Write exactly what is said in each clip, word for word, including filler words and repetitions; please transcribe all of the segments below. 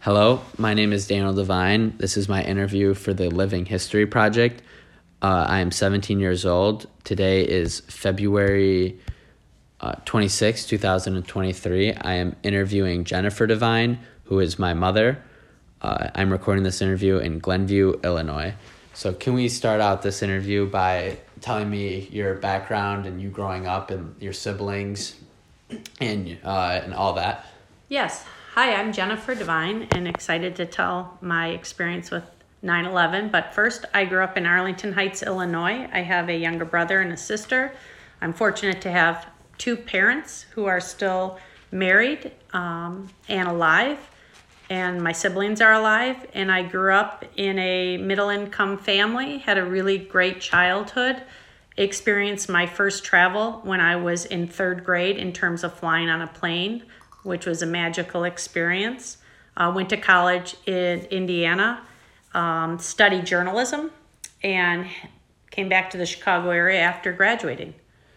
Hello, my name is Daniel Devine. This is my interview for the Living History Project. Uh, I am seventeen years old. Today is February uh, twenty-sixth, twenty twenty-three. I am interviewing Jennifer Devine, who is my mother. Uh, I'm recording this interview in Glenview, Illinois. So can we start out this interview by telling me your background and you growing up and your siblings and uh, and all that? Yes. Hi, I'm Jennifer Devine and excited to tell my experience with nine eleven. But first, I grew up in Arlington Heights, Illinois. I have a younger brother and a sister. I'm fortunate to have two parents who are still married um, and alive, and my siblings are alive. And I grew up in a middle-income family, had a really great childhood, experienced my first travel when I was in third grade in terms of flying on a plane, which was a magical experience. Uh, went to college in Indiana, um, studied journalism, and came back to the Chicago area after graduating.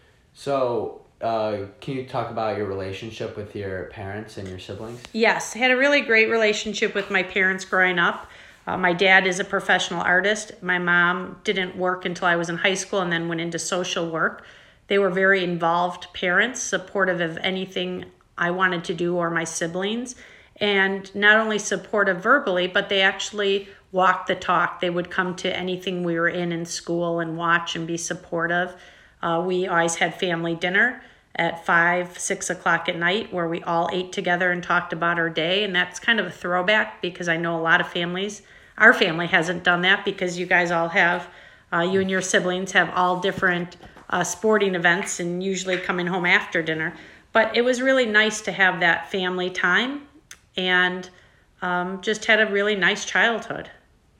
So uh, can you talk about your relationship with your parents and your siblings? Yes, I had a really great relationship with my parents growing up. Uh, my dad is a professional artist. My mom didn't work until I was in high school and then went into social work. They were very involved parents, supportive of anything I wanted to do or my siblings, and not only supportive verbally, but they actually walked the talk. They would come to anything we were in in school and watch and be supportive. Uh, we always had family dinner at five, six o'clock at night where we all ate together and talked about our day. And that's kind of a throwback because I know a lot of families, our family hasn't done that because you guys all have, uh, you and your siblings have all different uh, sporting events and usually coming home after dinner. But it was really nice to have that family time and um, just had a really nice childhood.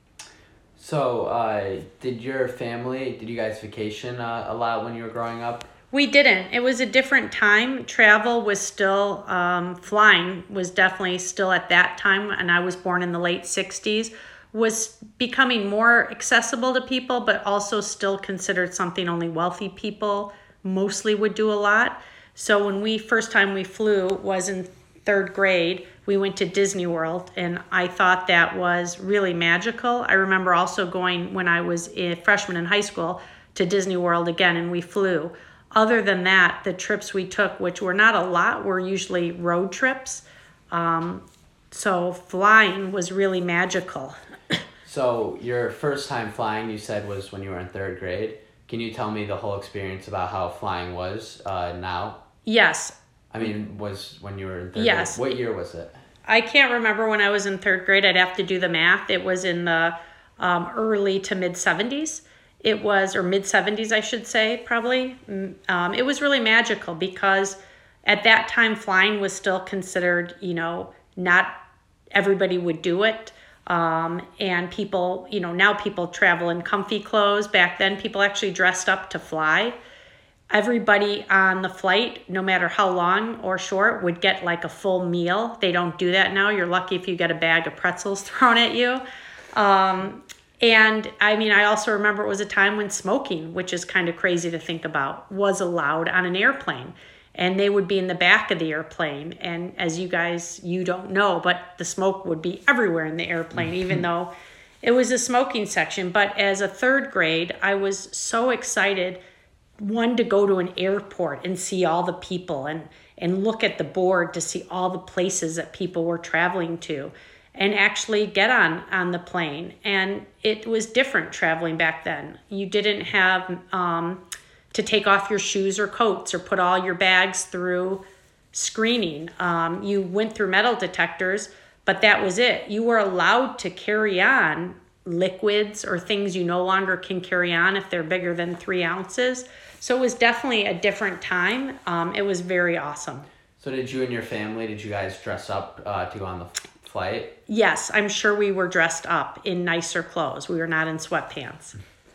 So uh, did your family, did you guys vacation uh, a lot when you were growing up? We didn't. It was a different time. Travel was still, um, flying was definitely still at that time, and I was born in the late sixties, was becoming more accessible to people, but also still considered something only wealthy people mostly would do a lot. So when we first time we flew was in third grade, we went to Disney World, and I thought that was really magical. I remember also going when I was a freshman in high school to Disney World again, and we flew. Other than that, the trips we took, which were not a lot, were usually road trips. Um, so flying was really magical. So your first time flying, you said, was when you were in third grade. Can you tell me the whole experience about how flying was uh, now? Yes. I mean, was when you were in third yes. grade. What year was it? I can't remember when I was in third grade. I'd have to do the math. It was in the um, early to mid-seventies. It was, or mid-seventies, I should say, probably. Um, it was really magical because at that time, flying was still considered, you know, not everybody would do it. Um, and people, you know, now people travel in comfy clothes. Back then, people actually dressed up to fly. Everybody on the flight, no matter how long or short, would get like a full meal. They don't do that now. You're lucky if you get a bag of pretzels thrown at you. Um, and I mean, I also remember it was a time when smoking, which is kind of crazy to think about, was allowed on an airplane. And they would be in the back of the airplane. And as you guys, you don't know, but the smoke would be everywhere in the airplane, even though it was a smoking section. But as a third grade, I was so excited, one, to go to an airport and see all the people and, and look at the board to see all the places that people were traveling to and actually get on, on the plane. And it was different traveling back then. You didn't have um, to take off your shoes or coats or put all your bags through screening. Um, you went through metal detectors, but that was it. You were allowed to carry on liquids or things you no longer can carry on if they're bigger than three ounces. So it was definitely a different time. Um, it was very awesome. So did you and your family, did you guys dress up uh, to go on the flight? Yes, I'm sure we were dressed up in nicer clothes. We were not in sweatpants.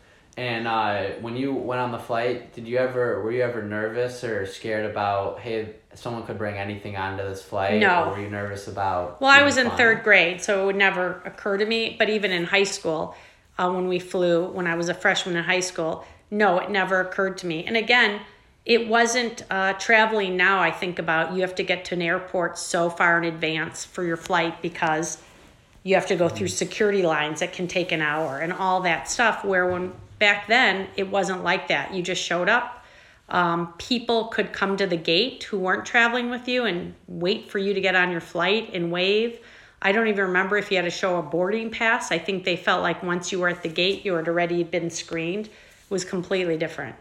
And uh, when you went on the flight, did you ever, were you ever nervous or scared about, hey, someone could bring anything onto this flight? No. Or were you nervous about? Well, I was in flying? third grade, so it would never occur to me. But even in high school, uh, when we flew, when I was a freshman in high school, no, it never occurred to me. And again, it wasn't uh, traveling now. I think about you have to get to an airport so far in advance for your flight because You have to go through security lines that can take an hour and all that stuff, where when back then it wasn't like that. You just showed up. Um, people could come to the gate who weren't traveling with you and wait for you to get on your flight and wave. I don't even remember if you had to show a boarding pass. I think they felt like once you were at the gate, you had already been screened. It was completely different.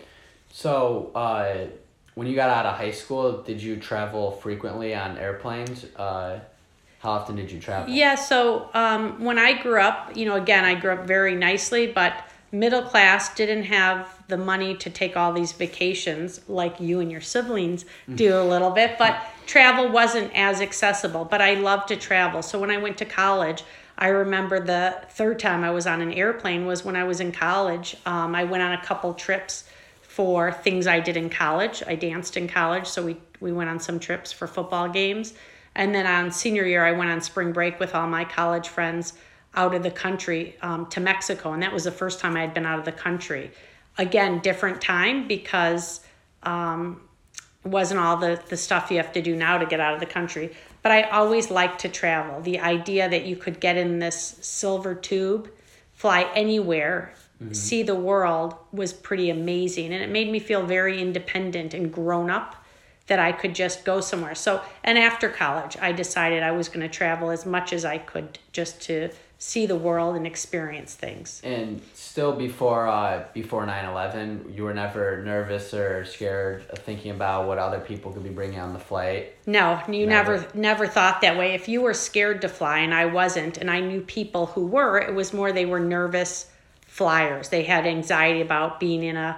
So, uh, when you got out of high school, did you travel frequently on airplanes? Uh, how often did you travel? Yeah, so um, when I grew up, you know, again, I grew up very nicely, but middle class, didn't have the money to take all these vacations like you and your siblings do a little bit, but travel wasn't as accessible. But I love to travel. So when I went to college, I remember the third time I was on an airplane was when I was in college. Um, I went on a couple trips for things I did in college. I danced in college, so we, we went on some trips for football games. And then on senior year, I went on spring break with all my college friends out of the country um, to Mexico. And that was the first time I had been out of the country. Again, different time because um, it wasn't all the, the stuff you have to do now to get out of the country. But I always liked to travel. The idea that you could get in this silver tube, fly anywhere, mm-hmm. see the world was pretty amazing. And it made me feel very independent and grown up, that I could just go somewhere. So, and after college, I decided I was going to travel as much as I could just to see the world and experience things. And still before uh, before nine eleven, you were never nervous or scared of thinking about what other people could be bringing on the flight? No, you never. never never thought that way. If you were scared to fly, and I wasn't, and I knew people who were, it was more they were nervous flyers. They had anxiety about being in a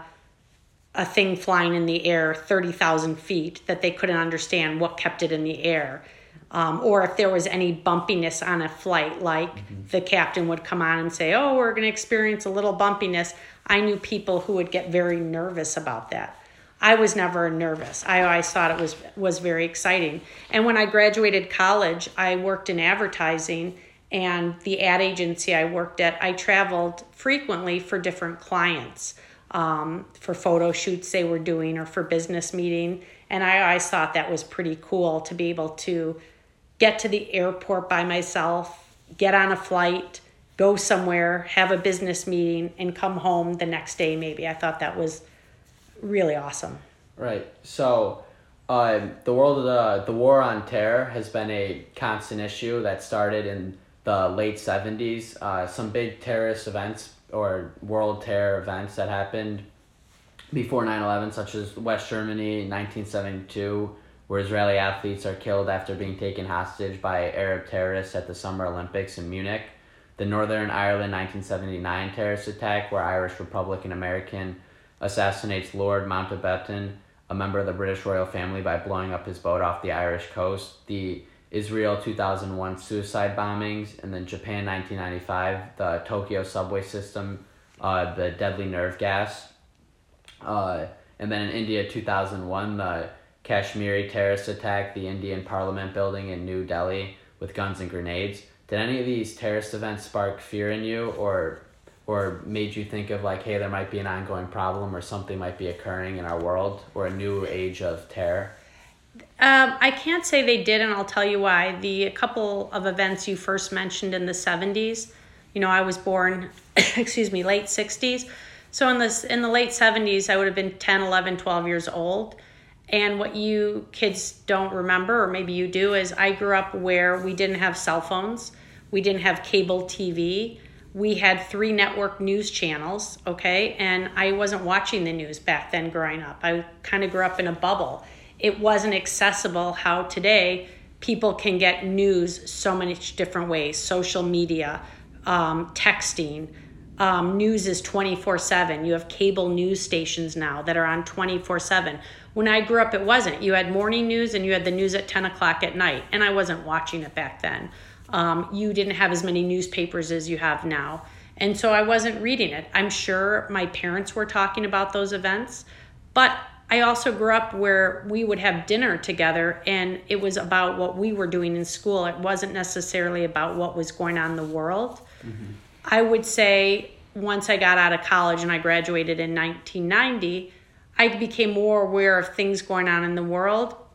a thing flying in the air thirty thousand feet that they couldn't understand what kept it in the air. Um, or if there was any bumpiness on a flight, like mm-hmm. the captain would come on and say, oh, we're going to experience a little bumpiness. I knew people who would get very nervous about that. I was never nervous. I always thought it was, was very exciting. And when I graduated college, I worked in advertising, and the ad agency I worked at, I traveled frequently for different clients. Um, for photo shoots they were doing or for business meeting. And I always thought that was pretty cool to be able to get to the airport by myself, get on a flight, go somewhere, have a business meeting, and come home the next day maybe. I thought that was really awesome. Right. So uh, the world of the, the war on terror has been a constant issue that started in the late seventies. Uh, some big terrorist events or world terror events that happened before nine eleven, such as West Germany in nineteen seventy-two, where Israeli athletes are killed after being taken hostage by Arab terrorists at the Summer Olympics in Munich. The Northern Ireland nineteen seventy-nine terrorist attack, where Irish Republican American assassinates Lord Mountbatten, a member of the British royal family, by blowing up his boat off the Irish coast. The Israel two thousand one suicide bombings, and then Japan nineteen ninety-five, the Tokyo subway system, uh, the deadly nerve gas. Uh, and then in India two thousand one, the Kashmiri terrorist attack, the Indian Parliament building in New Delhi with guns and grenades. Did any of these terrorist events spark fear in you, or or made you think of like, hey, there might be an ongoing problem or something might be occurring in our world, or a new age of terror? Um, I can't say they did, and I'll tell you why. The couple of events you first mentioned in the seventies, you know, I was born, excuse me, late sixties. So in this in the late seventies, I would have been ten, eleven, twelve years old. And what you kids don't remember, or maybe you do, is I grew up where we didn't have cell phones. We didn't have cable T V. We had three network news channels, okay? And I wasn't watching the news back then growing up. I kind of grew up in a bubble. It wasn't accessible how today people can get news so many different ways. Social media, um, texting. Um, news is twenty-four seven. You have cable news stations now that are on twenty-four seven. When I grew up, it wasn't. You had morning news and you had the news at ten o'clock at night, and I wasn't watching it back then. Um, you didn't have as many newspapers as you have now, and so I wasn't reading it. I'm sure my parents were talking about those events, but I also grew up where we would have dinner together, and it was about what we were doing in school. It wasn't necessarily about what was going on in the world. Mm-hmm. I would say once I got out of college and I graduated in nineteen ninety, I became more aware of things going on in the world,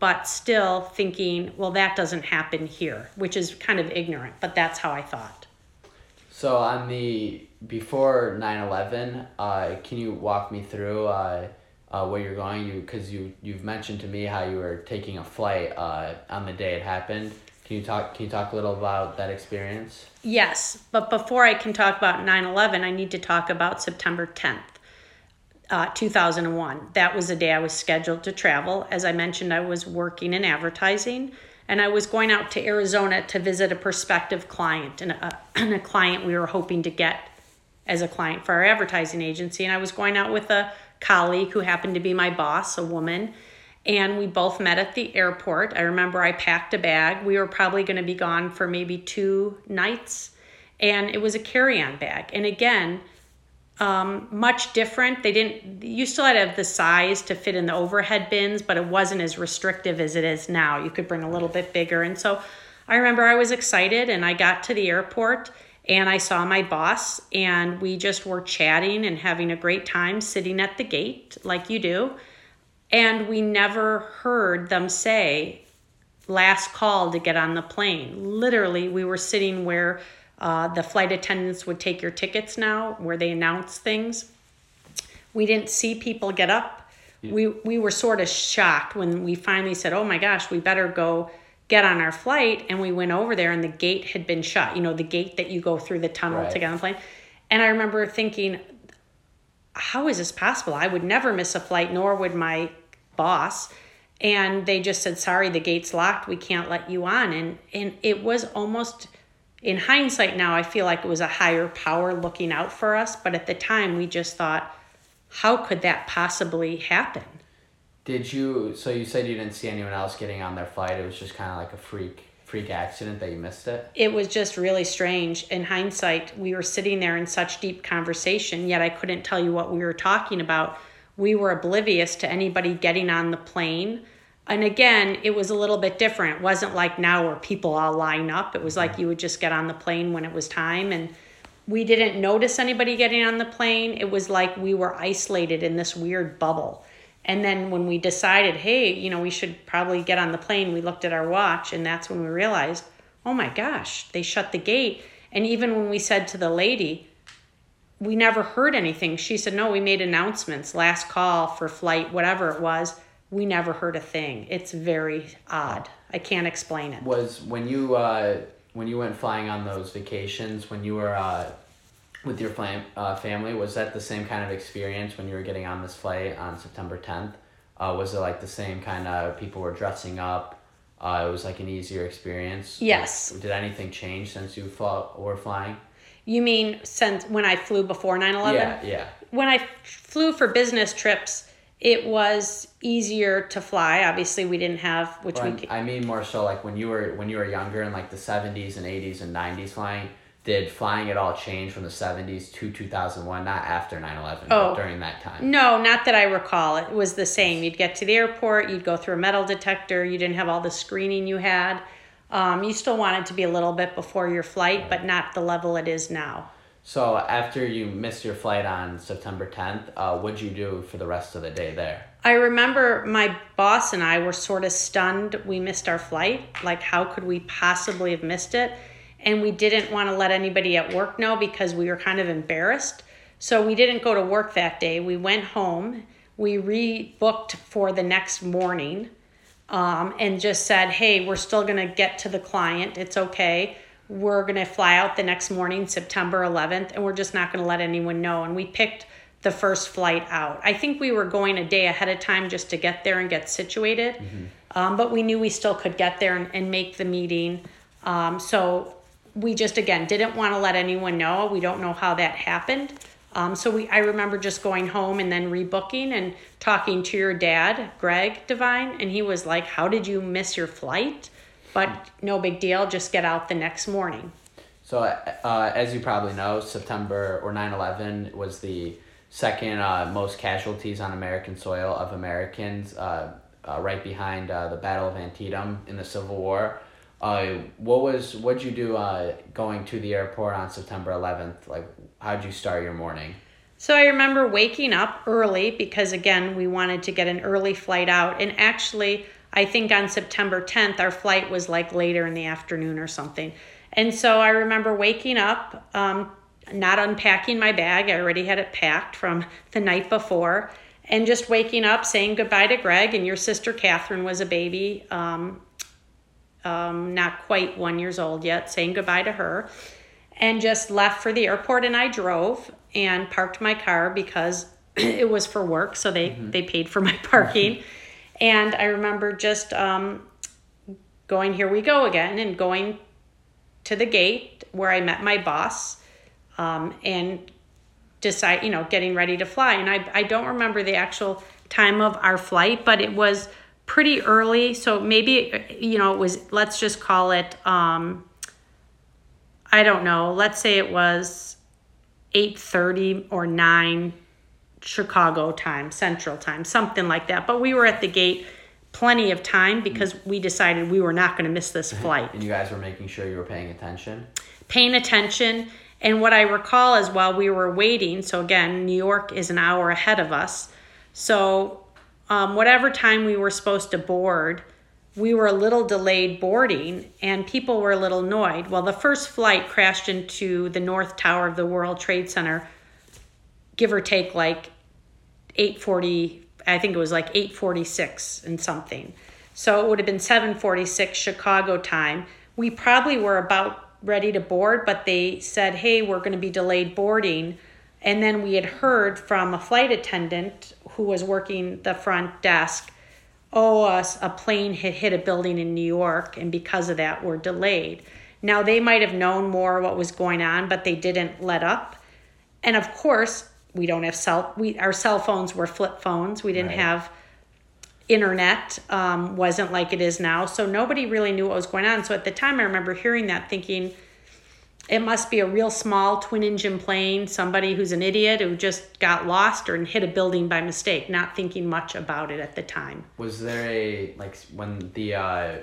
but still thinking, well, that doesn't happen here, which is kind of ignorant, but that's how I thought. So on the before nine eleven, uh, can you walk me through uh, uh, where you're going? You because you you've mentioned to me how you were taking a flight uh, on the day it happened. Can you talk Can you talk a little about that experience? Yes, but before I can talk about nine eleven, I need to talk about September tenth, uh, two thousand one. That was the day I was scheduled to travel. As I mentioned, I was working in advertising, and I was going out to Arizona to visit a prospective client and a, and a client we were hoping to get as a client for our advertising agency. And I was going out with a colleague who happened to be my boss, a woman, and we both met at the airport. I remember I packed a bag. We were probably going to be gone for maybe two nights, and it was a carry-on bag. And again, um, much different. They didn't, you still had to have the size to fit in the overhead bins, but it wasn't as restrictive as it is now. You could bring a little bit bigger. And so I remember I was excited, and I got to the airport and I saw my boss, and we just were chatting and having a great time sitting at the gate like you do. And we never heard them say, last call to get on the plane. Literally, we were sitting where uh, the flight attendants would take your tickets now, where they announce things. We didn't see people get up. Yeah. We, we were sort of shocked when we finally said, oh my gosh, we better go get on our flight. And we went over there, and the gate had been shut. You know, the gate that you go through the tunnel right. to get on the plane. And I remember thinking, how is this possible? I would never miss a flight, nor would my boss. And they just said, sorry, the gate's locked. We can't let you on. And and it was almost, in hindsight now, I feel like it was a higher power looking out for us. But at the time, we just thought, how could that possibly happen? Did you, so you said you didn't see anyone else getting on their flight. It was just kind of like a freak freak accident that you missed it? It was just really strange. In hindsight, we were sitting there in such deep conversation, yet I couldn't tell you what we were talking about. We were oblivious to anybody getting on the plane. And again, it was a little bit different. It wasn't like now where people all line up. It was like you would just get on the plane when it was time. And we didn't notice anybody getting on the plane. It was like we were isolated in this weird bubble. And then when we decided, hey, you know, we should probably get on the plane, we looked at our watch, and that's when we realized, oh my gosh, they shut the gate. And even when we said to the lady, we never heard anything. She said, no, we made announcements, last call for flight, whatever it was. We never heard a thing. It's very odd. I can't explain it. Was when you uh, when you went flying on those vacations, when you were uh, with your fam- uh, family, was that the same kind of experience when you were getting on this flight on September tenth? Uh, was it like the same kind of, people were dressing up? Uh, it was like an easier experience? Yes. Did anything change since you fl- were flying? You mean since when I flew before nine eleven? Yeah, yeah. When I flew for business trips, it was easier to fly. Obviously, we didn't have, which well, we... I mean more so like when you were when you were younger in like the seventies and eighties and nineties flying, did flying at all change from the seventies to two thousand one, not after nine eleven, oh, but during that time? No, not that I recall. It was the same. You'd get to the airport, you'd go through a metal detector, you didn't have all the screening you had. Um, you still want it to be a little bit before your flight, but not the level it is now. So after you missed your flight on September tenth, uh, what'd you do for the rest of the day there? I remember my boss and I were sort of stunned we missed our flight. Like, how could we possibly have missed it? And we didn't want to let anybody at work know because we were kind of embarrassed. So we didn't go to work that day. We went home. We rebooked for the next morning. Um, and just said, hey, we're still going to get to the client. It's okay. We're going to fly out the next morning, September eleventh, and we're just not going to let anyone know. And we picked the first flight out. I think we were going a day ahead of time just to get there and get situated. Mm-hmm. Um, but we knew we still could get there and, and make the meeting. Um, so we just, again, didn't want to let anyone know. We don't know how that happened. Um, so we, I remember just going home and then rebooking and talking to your dad, Greg Devine, and he was like, how did you miss your flight? But no big deal, just get out the next morning. So uh, as you probably know, September or nine eleven was the second uh, most casualties on American soil of Americans, uh, uh, right behind uh, the Battle of Antietam in the Civil War. Uh, what was what'd you do uh, going to the airport on September eleventh? Like, how'd you start your morning? So I remember waking up early because, again, we wanted to get an early flight out. And actually, I think on September tenth, our flight was like later in the afternoon or something. And so I remember waking up, um, not unpacking my bag. I already had it packed from the night before. And just waking up, saying goodbye to Greg, and your sister Catherine was a baby, um, um, not quite one years old yet, saying goodbye to her. And just left for the airport, and I drove and parked my car because it was for work, so they, mm-hmm. they paid for my parking. And I remember just um, going, here we go again, and going to the gate where I met my boss um, and decide, you know, getting ready to fly. And I, I don't remember the actual time of our flight, but it was pretty early. So maybe, you know, it was, let's just call it, um, I don't know, let's say it was eight thirty or nine Chicago time, Central time, something like that. But we were at the gate plenty of time because we decided we were not going to miss this flight. And you guys were making sure you were paying attention? Paying attention. And what I recall is while we were waiting, so again, New York is an hour ahead of us. So um, whatever time we were supposed to board, we were a little delayed boarding, and people were a little annoyed. Well, the first flight crashed into the North Tower of the World Trade Center, give or take like eight forty, I think it was like eight forty-six and something. So it would have been seven forty-six Chicago time. We probably were about ready to board, but they said, hey, we're going to be delayed boarding. And then we had heard from a flight attendant who was working the front desk, oh, a, a plane had hit a building in New York, and because of that, we're delayed. Now, they might have known more what was going on, but they didn't let up. And of course, we don't have cell, we, our cell phones were flip phones. We didn't Right. have internet, um, wasn't like it is now. So nobody really knew what was going on. So at the time, I remember hearing that thinking, it must be a real small twin engine plane, somebody who's an idiot who just got lost or hit a building by mistake, not thinking much about it at the time. Was there a, like, when the uh,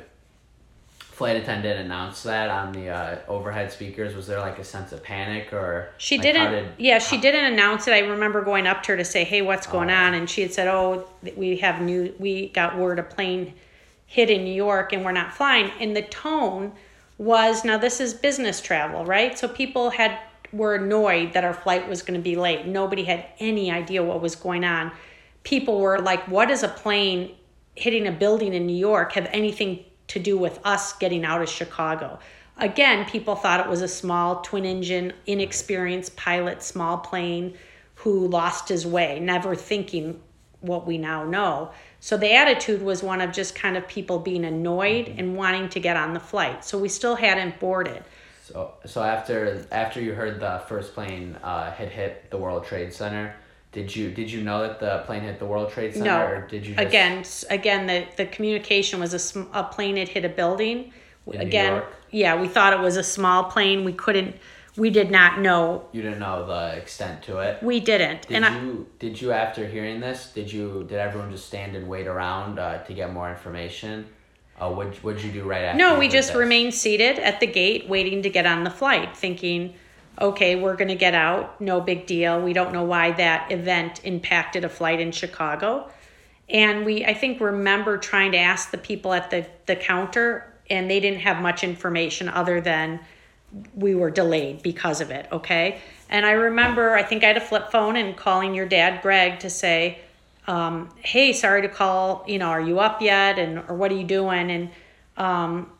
flight attendant announced that on the uh, overhead speakers, was there like a sense of panic or? She like, didn't, how did, yeah, she how, didn't announce it. I remember going up to her to say, hey, what's going Oh. on? And she had said, oh, we have new, we got word a plane hit in New York and we're not flying. And the tone was, now this is business travel, right? So people had were annoyed that our flight was going to be late. Nobody had any idea what was going on. People were like, what does a plane hitting a building in New York have anything to do with us getting out of Chicago? Again, people thought it was a small twin engine, inexperienced pilot, small plane who lost his way, never thinking what we now know. So the attitude was one of just kind of people being annoyed and wanting to get on the flight. So we still hadn't boarded. So so after after you heard the first plane uh, had hit the World Trade Center, did you did you know that the plane hit the World Trade Center? No. Or did you just, Again, again, the, the communication was a, sm- a plane had hit a building. In again, New York? Yeah, we thought it was a small plane. We couldn't, we did not know. You didn't know the extent to it? We didn't. Did and you I, did you after hearing this, did you did everyone just stand and wait around uh, to get more information? Uh, what what'd you do right after? No, you we heard just this? remained seated at the gate waiting to get on the flight, thinking, okay, we're going to get out. No big deal. We don't know why that event impacted a flight in Chicago. And we, I think, remember trying to ask the people at the, the counter, and they didn't have much information other than we were delayed because of it, okay? And I remember, I think I had a flip phone and calling your dad, Greg, to say, um, hey, sorry to call, you know, are you up yet? And or what are you doing? And um,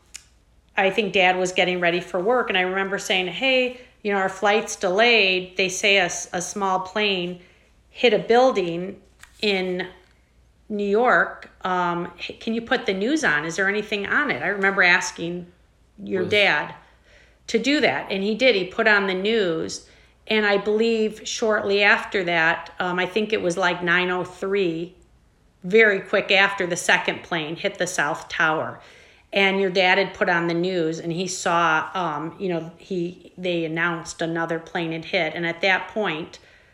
I think Dad was getting ready for work. And I remember saying, hey, you know, our flight's delayed. They say a, a small plane hit a building in New York. Um, can you put the news on? Is there anything on it? I remember asking your Was- dad to do that. And he did. He put on the news. And I believe shortly after that, um, I think it was like nine oh three, very quick after the second plane hit the South Tower. And your dad had put on the news and he saw, um, you know, he they announced another plane had hit. And at that point,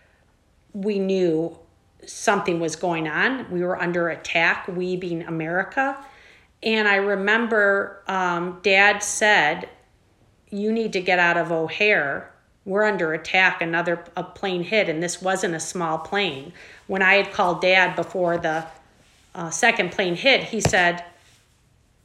we knew something was going on. We were under attack, we being America. And I remember um, Dad said, you need to get out of O'Hare. We're under attack. Another a plane hit, and this wasn't a small plane. When I had called Dad before the uh, second plane hit, he said,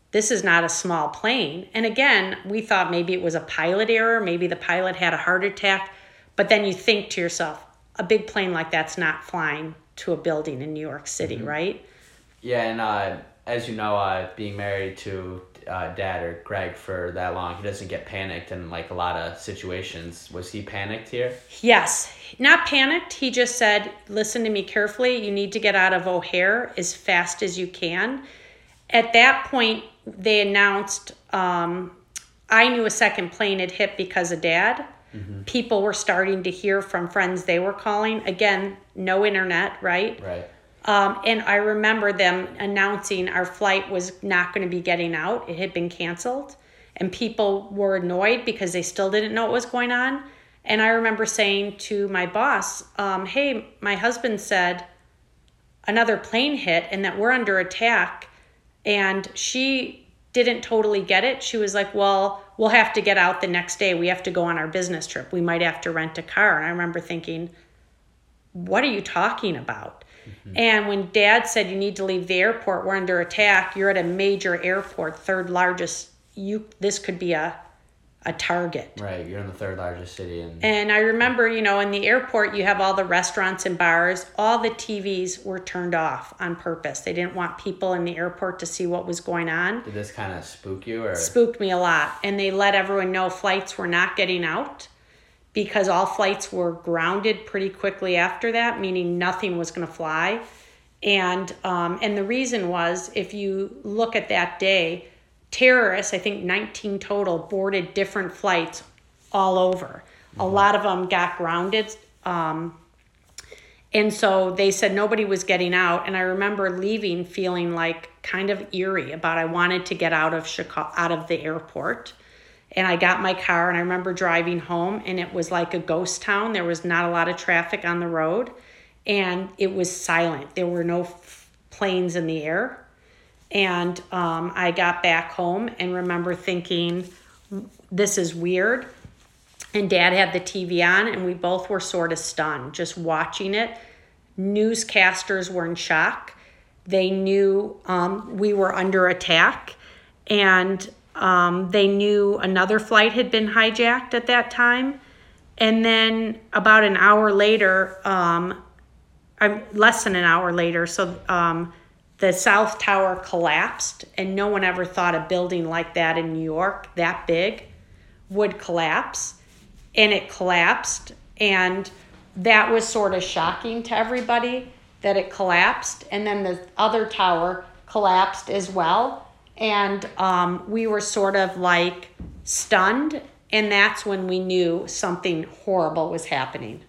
this is not a small plane. And again, we thought maybe it was a pilot error, maybe the pilot had a heart attack, but then you think to yourself, a big plane like that's not flying to a building in New York City, mm-hmm. right? Yeah, and uh, as you know, uh, being married to uh, Dad or Greg for that long, he doesn't get panicked in like a lot of situations. Was he panicked here? Yes, not panicked. He just said, listen to me carefully. You need to get out of O'Hare as fast as you can. At that point, they announced, um, I knew a second plane had hit because of Dad. Mm-hmm. People were starting to hear from friends they were calling. Again, no internet, right? Right. Um, and I remember them announcing our flight was not going to be getting out. It had been canceled. And people were annoyed because they still didn't know what was going on. And I remember saying to my boss, um, hey, my husband said another plane hit and that we're under attack. And she didn't totally get it. She was like, well, we'll have to get out the next day. We have to go on our business trip. We might have to rent a car. And I remember thinking, what are you talking about? Mm-hmm. And when Dad said you need to leave the airport, we're under attack, you're at a major airport, third largest, you this could be a a target. Right, you're in the third largest city. In- and I remember, you know, in the airport, you have all the restaurants and bars. All the T Vs were turned off on purpose. They didn't want people in the airport to see what was going on. Did this kind of spook you? Or Spooked me a lot. And they let everyone know flights were not getting out because all flights were grounded pretty quickly after that, meaning nothing was going to fly. And um, and the reason was, if you look at that day, terrorists, I think nineteen total, boarded different flights all over. Mm-hmm. A lot of them got grounded. Um, and so they said nobody was getting out. And I remember leaving feeling like kind of eerie about I wanted to get out of Chicago, out of the airport. And I got my car and I remember driving home and it was like a ghost town. There was not a lot of traffic on the road and it was silent. There were no f- planes in the air. And um, I got back home and remember thinking, this is weird. And Dad had the T V on and we both were sort of stunned just watching it. Newscasters were in shock. They knew um, we were under attack. And um, they knew another flight had been hijacked at that time. And then about an hour later, um, I'm less than an hour later, so... Um, the South Tower collapsed, and no one ever thought a building like that in New York, that big, would collapse. And it collapsed, and that was sort of shocking to everybody that it collapsed. And then the other tower collapsed as well. And um, we were sort of like stunned, and that's when we knew something horrible was happening.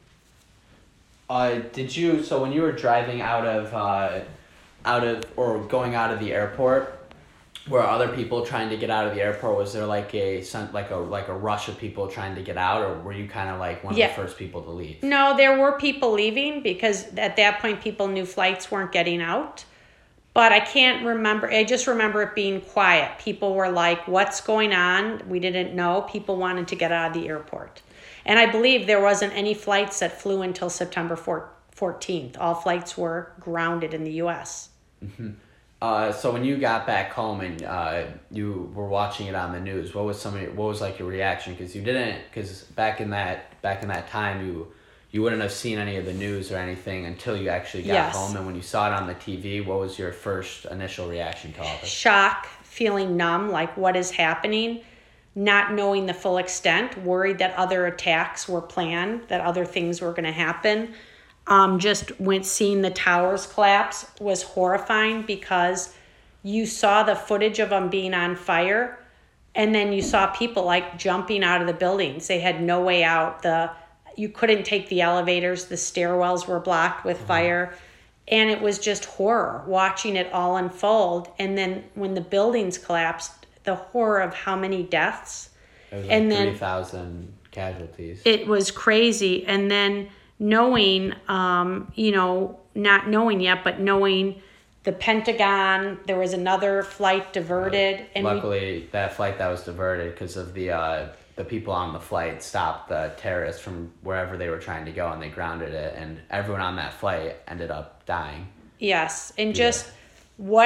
Uh, did you, so when you were driving out of... Uh, out of or going out of the airport, were other people trying to get out of the airport? Was there like a like a like a rush of people trying to get out, or were you kind of like one of yeah. the first people to leave? No, there were people leaving because at that point people knew flights weren't getting out. But I can't remember. I just remember it being quiet. People were like, what's going on? We didn't know. People wanted to get out of the airport. And I believe there wasn't any flights that flew until September fourteenth. All flights were grounded in the U S Mm-hmm. Uh, so when you got back home and uh, you were watching it on the news, what was some of your, what was like your reaction? Because you didn't, because back in that back in that time, you you wouldn't have seen any of the news or anything until you actually got yes. home. And when you saw it on the T V, what was your first initial reaction to all this? Shock, feeling numb, like what is happening, not knowing the full extent, worried that other attacks were planned, that other things were going to happen. Um, just went seeing the towers collapse was horrifying because you saw the footage of them being on fire, and then you saw people like jumping out of the buildings. They had no way out. The you couldn't take the elevators. The stairwells were blocked with mm-hmm. fire, and it was just horror watching it all unfold. And then when the buildings collapsed, the horror of how many deaths. It was like and then three thousand casualties. It was crazy, and then. Knowing, um, you know, not knowing yet, but knowing the Pentagon, there was another flight diverted. Right. And luckily, we, that flight that was diverted because of the uh, the people on the flight stopped the terrorists from wherever they were trying to go, and they grounded it, and everyone on that flight ended up dying. Yes, and just yeah. what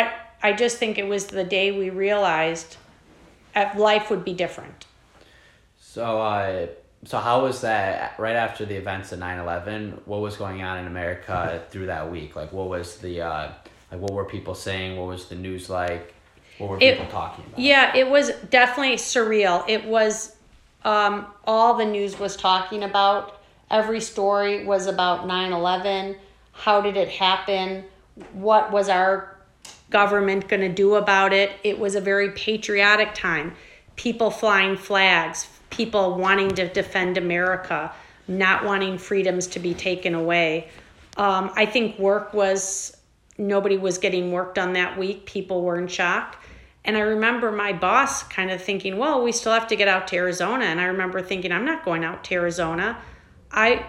I just think it was the day we realized that life would be different. So, uh, so how was that right after the events of nine eleven? What was going on in America through that week? Like, what was the, uh, like, what were people saying? What was the news like? What were people it, talking about? Yeah, it was definitely surreal. It was, um, all the news was talking about. Every story was about nine eleven. How did it happen? What was our government going to do about it? It was a very patriotic time. People flying flags, people wanting to defend America, not wanting freedoms to be taken away. Um, I think work was, nobody was getting work done that week. People were in shock. And I remember my boss kind of thinking, well, we still have to get out to Arizona. And I remember thinking, I'm not going out to Arizona. I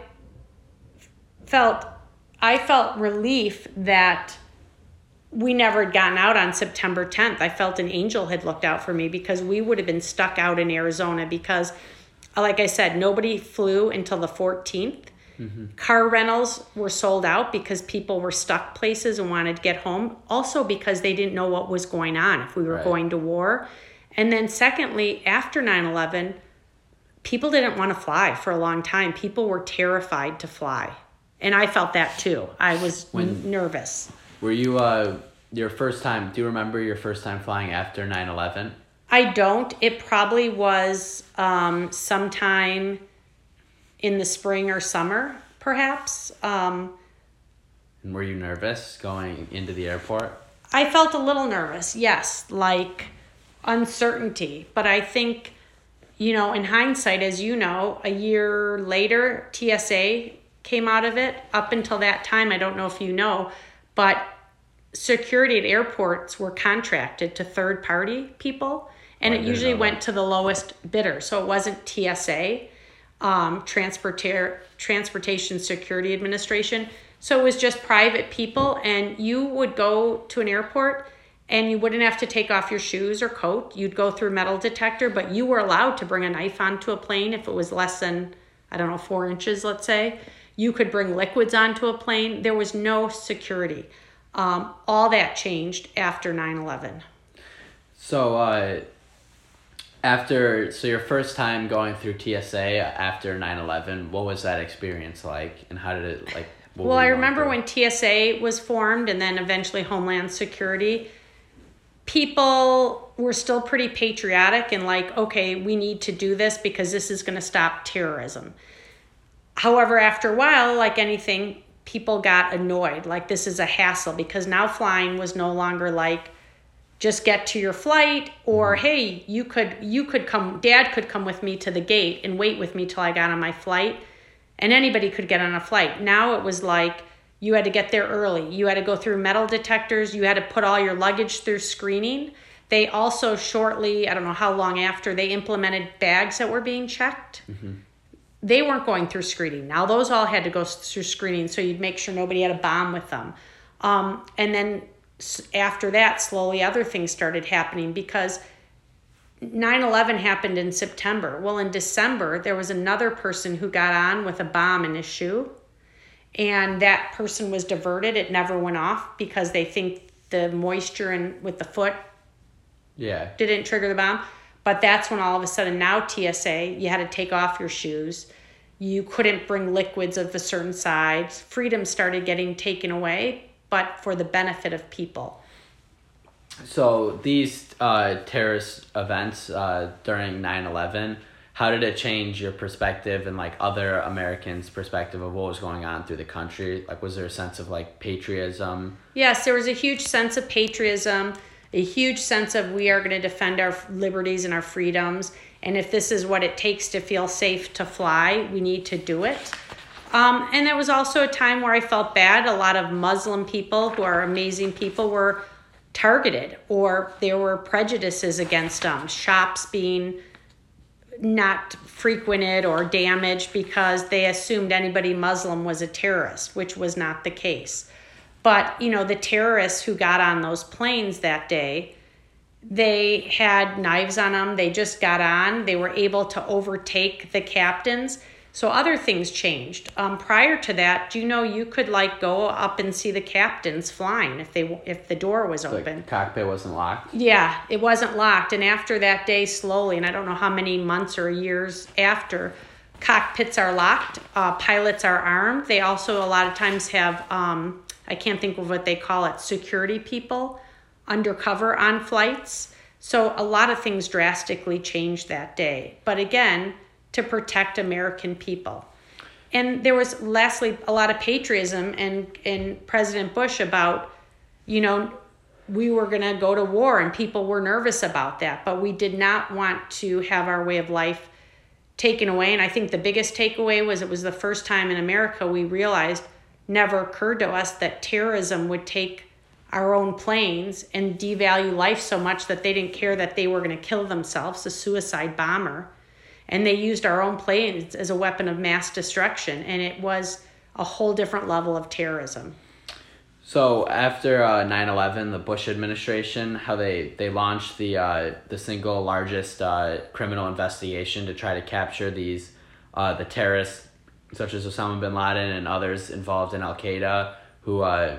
felt, I felt relief that we never had gotten out on September tenth. I felt an angel had looked out for me, because we would have been stuck out in Arizona because, like I said, nobody flew until the fourteenth. Mm-hmm. Car rentals were sold out because people were stuck places and wanted to get home. Also because they didn't know what was going on, if we were right. going to war. And then secondly, after nine eleven, people didn't want to fly for a long time. People were terrified to fly. And I felt that too. I was when, n- nervous. Were you, uh, your first time, do you remember your first time flying after nine eleven? I don't. It probably was um, sometime in the spring or summer, perhaps. Um, and were you nervous going into the airport? I felt a little nervous, yes, like uncertainty. But I think, you know, in hindsight, as you know, a year later, T S A came out of it. Up until that time, I don't know if you know, but security at airports were contracted to third-party people, and oh, it usually went to the lowest bidder. So it wasn't T S A, um, Transporta- Transportation Security Administration. So it was just private people, and you would go to an airport, and you wouldn't have to take off your shoes or coat. You'd go through metal detector, but you were allowed to bring a knife onto a plane if it was less than, I don't know, four inches, let's say. You could bring liquids onto a plane. There was no security. Um, all that changed after nine eleven. So, uh, after, so your first time going through T S A after nine eleven, what was that experience like? And how did it, like, what well, I remember when T S A was formed and then eventually Homeland Security, people were still pretty patriotic and like, okay, we need to do this because this is going to stop terrorism. However, after a while, like anything, people got annoyed. Like, this is a hassle, because now flying was no longer like, just get to your flight, or mm-hmm. hey, you could you could come, Dad could come with me to the gate and wait with me till I got on my flight, and anybody could get on a flight. Now it was like you had to get there early. You had to go through metal detectors. You had to put all your luggage through screening. They also shortly, I don't know how long after, they implemented bags that were being checked. Mm-hmm. They weren't going through screening. Now those all had to go through screening, so you'd make sure nobody had a bomb with them. Um, and then after that, slowly other things started happening, because nine eleven happened in September. Well, in December, there was another person who got on with a bomb in his shoe, and that person was diverted. It never went off because they think the moisture in with the foot yeah. didn't trigger the bomb. But that's when all of a sudden now T S A, you had to take off your shoes. You couldn't bring liquids of a certain size. Freedom started getting taken away, but for the benefit of people. So these uh, terrorist events uh, during nine eleven, how did it change your perspective and like other Americans' perspective of what was going on through the country? Like, was there a sense of like patriotism? Yes, there was a huge sense of patriotism, a huge sense of we are going to defend our liberties and our freedoms. And if this is what it takes to feel safe to fly, we need to do it. Um, and there was also a time where I felt bad. A lot of Muslim people who are amazing people were targeted, or there were prejudices against them, shops being not frequented or damaged because they assumed anybody Muslim was a terrorist, which was not the case. But, you know, the terrorists who got on those planes that day, they had knives on them. They just got on. They were able to overtake the captains. So other things changed. Um, prior to that, do you know you could like go up and see the captains flying if they if the door was open? The cockpit wasn't locked? Yeah, it wasn't locked. And after that day, slowly, and I don't know how many months or years after, cockpits are locked. Uh, pilots are armed. They also a lot of times have, um, I can't think of what they call it, security people undercover on flights. So a lot of things drastically changed that day. But again, to protect American people. And there was, lastly, a lot of patriotism and, and President Bush about, you know, we were going to go to war and people were nervous about that. But we did not want to have our way of life taken away. And I think the biggest takeaway was it was the first time in America we realized, never occurred to us, that terrorism would take our own planes and devalue life so much that they didn't care that they were going to kill themselves, a suicide bomber. And they used our own planes as a weapon of mass destruction. And it was a whole different level of terrorism. So after uh, nine eleven, the Bush administration, how they, they launched the uh, the single largest uh, criminal investigation to try to capture these uh, the terrorists such as Osama bin Laden and others involved in Al-Qaeda who uh,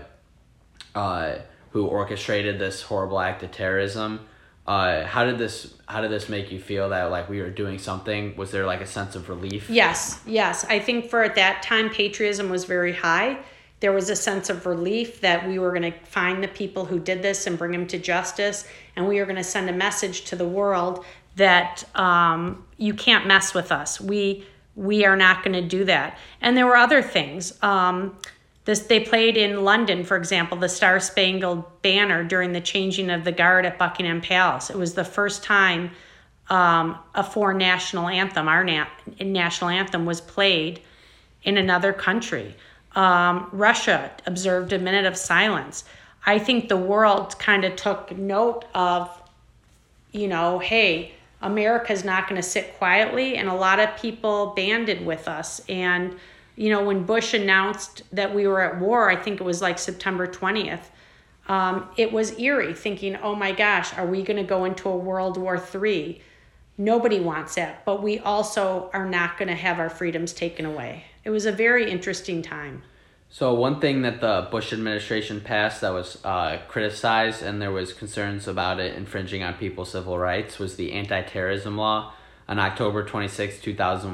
uh, who orchestrated this horrible act of terrorism. Uh, how did this how did this make you feel that like we were doing something? Was there like a sense of relief? Yes, yes. I think for at that time, patriotism was very high. There was a sense of relief that we were going to find the people who did this and bring them to justice. And we were going to send a message to the world that um, you can't mess with us. We we are not going to do that. And there were other things. Um, This, they played in London, for example, the Star Spangled Banner during the changing of the guard at Buckingham Palace. It was the first time um, a foreign national anthem, our na- national anthem, was played in another country. Um, Russia observed a minute of silence. I think the world kind of took note of, you know, hey, America's not going to sit quietly, and a lot of people banded with us. And you know, when Bush announced that we were at war, I think it was like September twentieth, um, it was eerie, thinking, oh my gosh, are we going to go into a World War Three? Nobody wants that, but we also are not going to have our freedoms taken away. It was a very interesting time. So one thing that the Bush administration passed that was uh, criticized and there was concerns about it infringing on people's civil rights was the anti-terrorism law. On October twenty-sixth, two thousand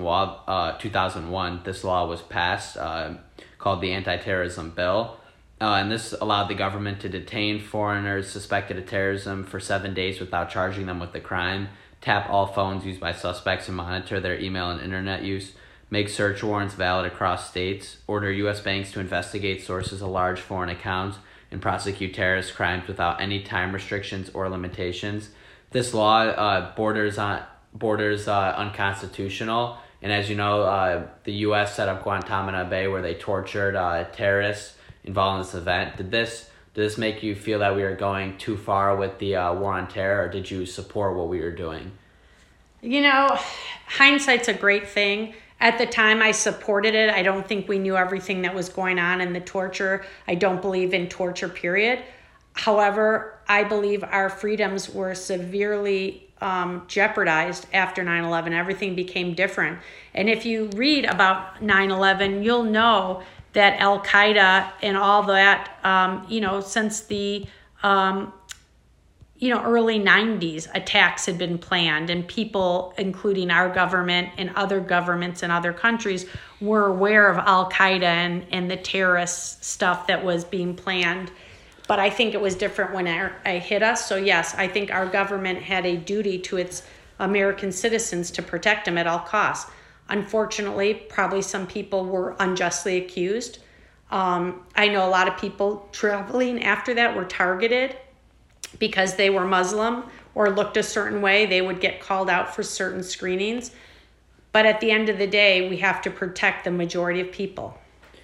one, this law was passed uh, called the Anti-Terrorism Bill. Uh, and this allowed the government to detain foreigners suspected of terrorism for seven days without charging them with the crime, tap all phones used by suspects and monitor their email and internet use, make search warrants valid across states, order U S banks to investigate sources of large foreign accounts, and prosecute terrorist crimes without any time restrictions or limitations. This law uh, borders on... borders uh, unconstitutional, and as you know, uh, the U S set up Guantanamo Bay where they tortured uh, terrorists involved in this event. Did this did this make you feel that we were going too far with the uh, war on terror, or did you support what we were doing? You know, hindsight's a great thing. At the time, I supported it. I don't think we knew everything that was going on in the torture. I don't believe in torture, period. However, I believe our freedoms were severely Um, jeopardized after nine eleven. Everything became different. And if you read about nine eleven, you'll know that Al-Qaeda and all that, um, you know, since the, um, you know, early nineties, attacks had been planned, and people, including our government and other governments in other countries, were aware of Al-Qaeda and, and the terrorist stuff that was being planned. But I think it was different when it hit us. So yes, I think our government had a duty to its American citizens to protect them at all costs. Unfortunately, probably some people were unjustly accused. Um, I know a lot of people traveling after that were targeted because they were Muslim or looked a certain way. They would get called out for certain screenings. But at the end of the day, we have to protect the majority of people.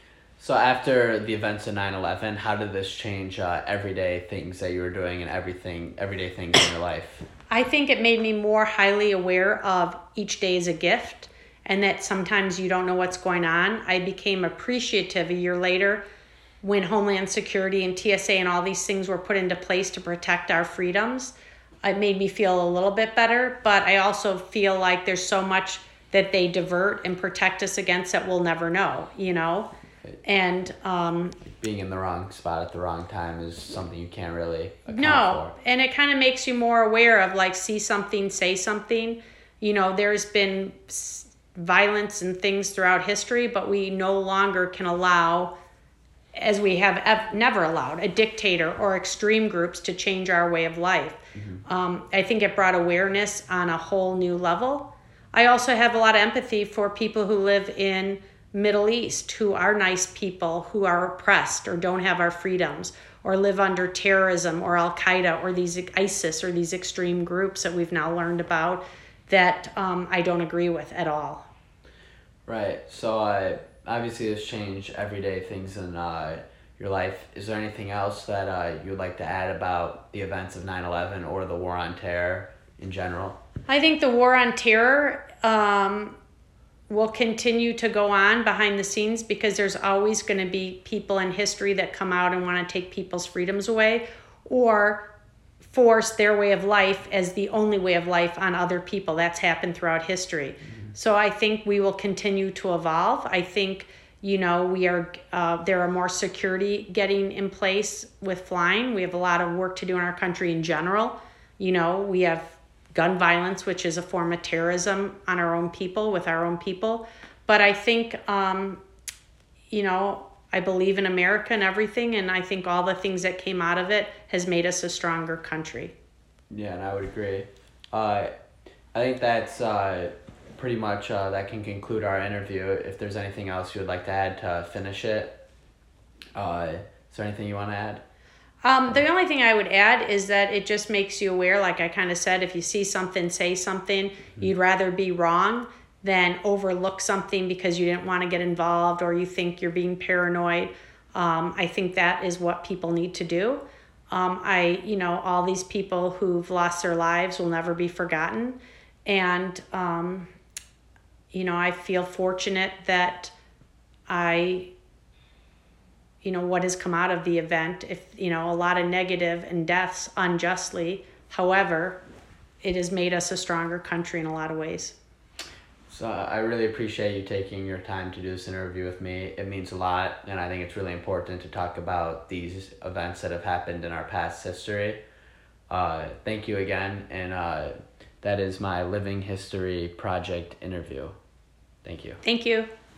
So after the events of nine eleven, how did this change uh, everyday things that you were doing and everything, everyday things in your life? I think it made me more highly aware of each day as a gift, and that sometimes you don't know what's going on. I became appreciative a year later when Homeland Security and T S A and all these things were put into place to protect our freedoms. It made me feel a little bit better, but I also feel like there's so much that they divert and protect us against that we'll never know, you know? And um, being in the wrong spot at the wrong time is something you can't really account no, for. And it kind of makes you more aware of, like, see something, say something. You know, there's been violence and things throughout history, but we no longer can allow, as we have ev- never allowed, a dictator or extreme groups to change our way of life. Mm-hmm. Um, I think it brought awareness on a whole new level. I also have a lot of empathy for people who live in Middle East, who are nice people, who are oppressed or don't have our freedoms, or live under terrorism or Al-Qaeda or these ISIS or these extreme groups that we've now learned about that um, I don't agree with at all. Right. So uh, obviously there's change, everyday things in uh, your life. Is there anything else that uh, you would like to add about the events of nine eleven or the War on Terror in general? I think the War on Terror um, will continue to go on behind the scenes because there's always going to be people in history that come out and want to take people's freedoms away or force their way of life as the only way of life on other people. That's happened throughout history. Mm-hmm. So I think we will continue to evolve. I think, you know, we are uh, there are more security getting in place with flying. We have a lot of work to do in our country in general. You know, we have gun violence, which is a form of terrorism on our own people, with our own people. But I think, um, you know, I believe in America and everything, and I think all the things that came out of it has made us a stronger country. Yeah, and I would agree. Uh, I think that's uh, pretty much, uh, that can conclude our interview. If there's anything else you would like to add to finish it, uh, is there anything you want to add? Um, the only thing I would add is that it just makes you aware, like I kind of said, if you see something, say something, mm-hmm. you'd rather be wrong than overlook something because you didn't want to get involved or you think you're being paranoid. Um, I think that is what people need to do. Um, I, you know, all these people who've lost their lives will never be forgotten. And, um, you know, I feel fortunate that I... you know, what has come out of the event, if, you know, a lot of negative and deaths unjustly. However, it has made us a stronger country in a lot of ways. So I really appreciate you taking your time to do this interview with me. It means a lot, and I think it's really important to talk about these events that have happened in our past history. Uh, thank you again, and uh, that is my Living History Project interview. Thank you. Thank you.